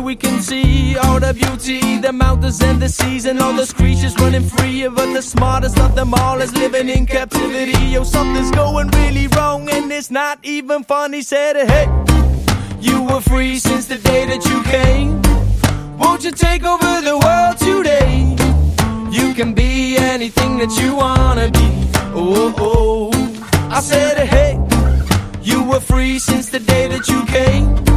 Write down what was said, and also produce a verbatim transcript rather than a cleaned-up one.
we can see all the beauty, the mountains and the seas, and all those creatures running free. But the smartest of them all is living in captivity. Yo, something's going really wrong, and it's not even funny. Said, hey, you were free since the day that you came. Won't you take over the world today? You can be anything that you wanna be. Oh, oh, I said, hey, you were free since the day that you came.